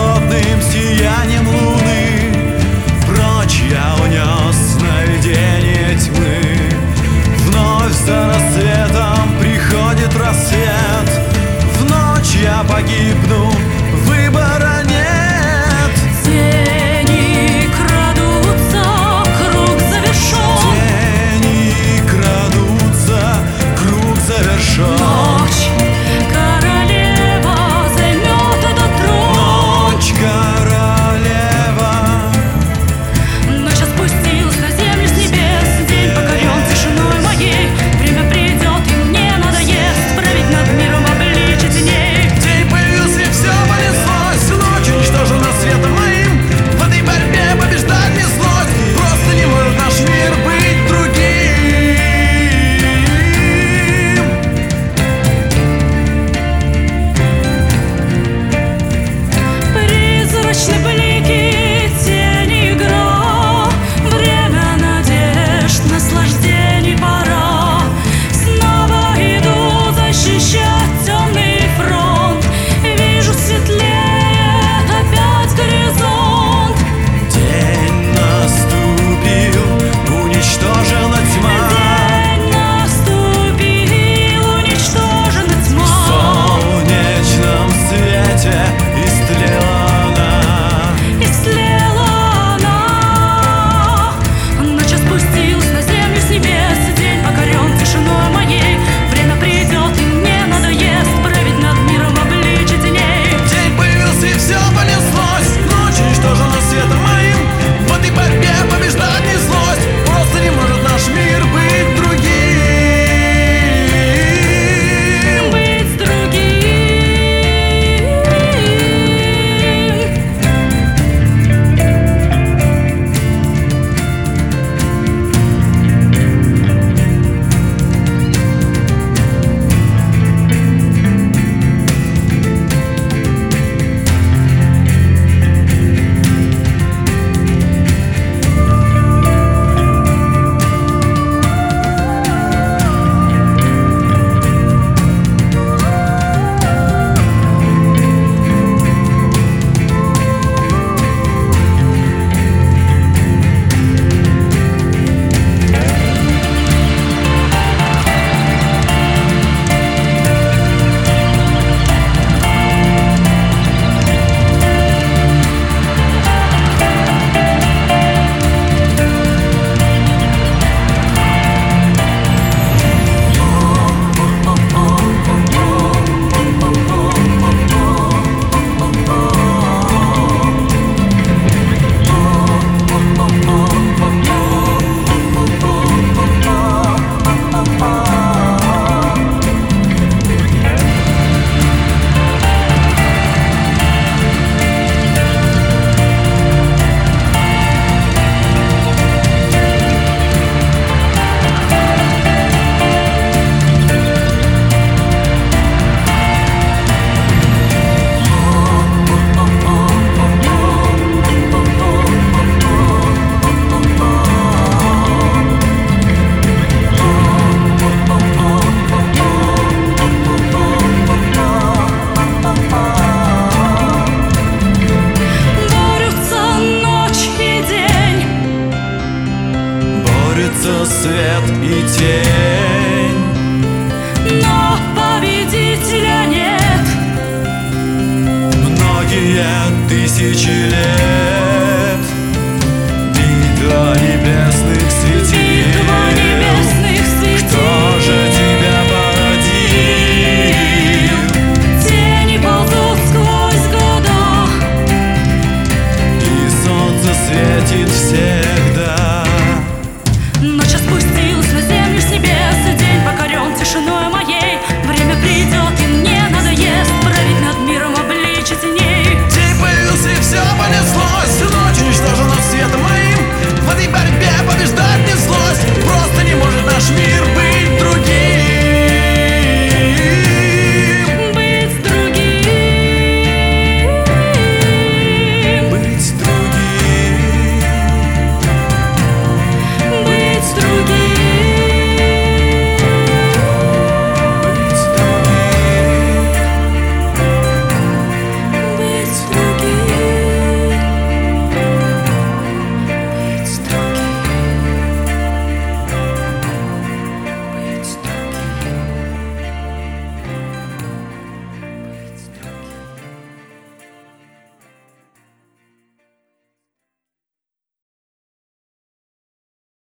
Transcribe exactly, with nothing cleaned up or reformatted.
холодным сиянием луны. Прочь я унес сновидение тьмы. Вновь за рассветом приходит рассвет. В ночь я погибну, выбора нет. Тени крадутся, круг завершен. Тени крадутся, круг завершен. Ночь королева займет этот трон. Ночь королева. Ночь спустилась на землю с небес. День покорен тишиной моей. Время придет, и мне надоест править над миром в обличье теней. День появился, и все понеслось. Ночь уничтожена светом моим. В этой борьбе побеждать не злость. Просто не может наш мир быть другим. Призрачные блики, тени, игра. Время надежд, наслаждений пора. Снова иду защищать темный фронт. Вижу, светлеет опять горизонт. День наступил, уничтожена тьма. День наступил, уничтожена В тьма. солнечном свете истлела она. Истлела она. Ночь спустилась на землю с небес. День покорен тишиной моей. Время придет, и мне надоест править над миром в обличье теней. День появился, и все понеслось. Ночь уничтожена светом моим. В этой борьбе побеждать не злость. Просто не может наш мир быть другим. Быть другим. Борются ночь и день. Борются свет и тень. Но победителя нет. Многие тысячи лет. Битва небесных светил. Битва небесных светил. Кто же тебя породил? Тени ползут сквозь года. И солнце светит всегда. Ночь спустилась на землю с небес. День покорен тишиной моей. Время придет, и мне надоест править над миром в обличье теней. День появился, и все понеслось. Ночь уничтожена светом моим. В этой борьбе побеждать не злость. Просто не может наш мир